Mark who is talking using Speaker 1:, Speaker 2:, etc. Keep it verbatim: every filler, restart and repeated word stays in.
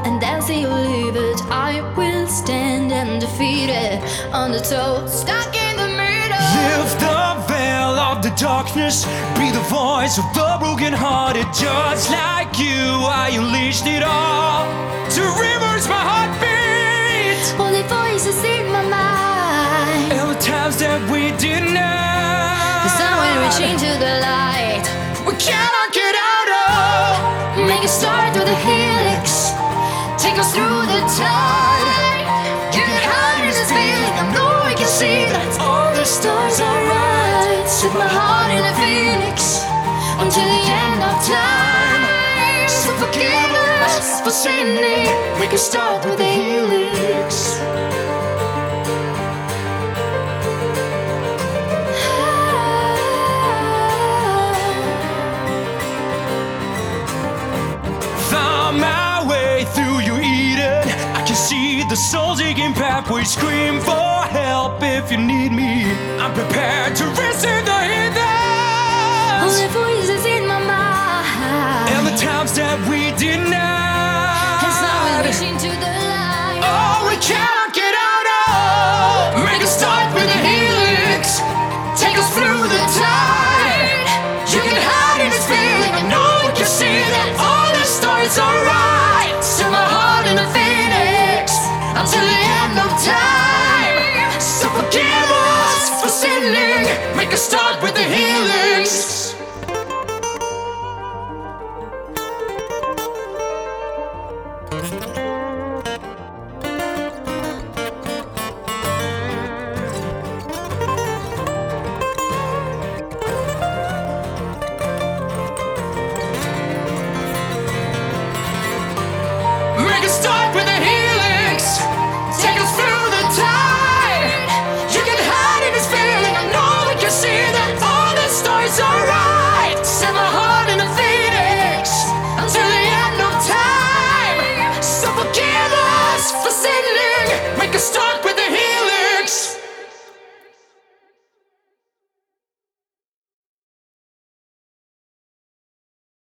Speaker 1: and as you leave it, I will stand and defeat it, undertow, stuck in the middle.
Speaker 2: Lift the veil of the darkness, be the voice of the broken-hearted. Just like you, I unleashed it all to reverse my heartbeat.
Speaker 1: Only voices in my mind,
Speaker 2: and the times that we denied.
Speaker 1: the sun will reach into the light.
Speaker 2: We cannot get out of.
Speaker 1: Make a start through the helix, take us through the tide. You can hide in this feeling, I know we can see that all the stars are right. Set my heart in a phoenix until the end of time. So forgive us for sinning. Make a start through the helix.
Speaker 2: Found my way through your Eden. I can see the soul-seeking pathway. Scream for help if you need me. I'm prepared to receive the heathens.
Speaker 1: Only voices in my mind,
Speaker 2: and the times that we denied.
Speaker 1: and sun will reach into the light.
Speaker 2: Oh, we cannot get out of. Make a start with the helix, take us through the tide. You can hide in this feeling, I know we can see that all the stars are right.
Speaker 1: Set my heart in a phoenix until the end of time.
Speaker 2: So forgive us for sinning. Make a start with the helix. Make a start with the helix, take us through the tide. You can hide in this feeling, I know we can see that all the stars are right. Set my heart in a phoenix until the end of time. So forgive us for sinning. Make a start with